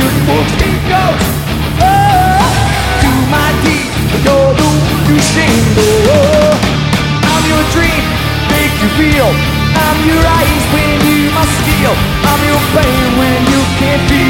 beautiful scapegoat. Oh, to my deed, you're the one who shamed. Oh, I'm your dream, make you feel. I'm your eyes when you must steal. I'm your pain when you can't feel.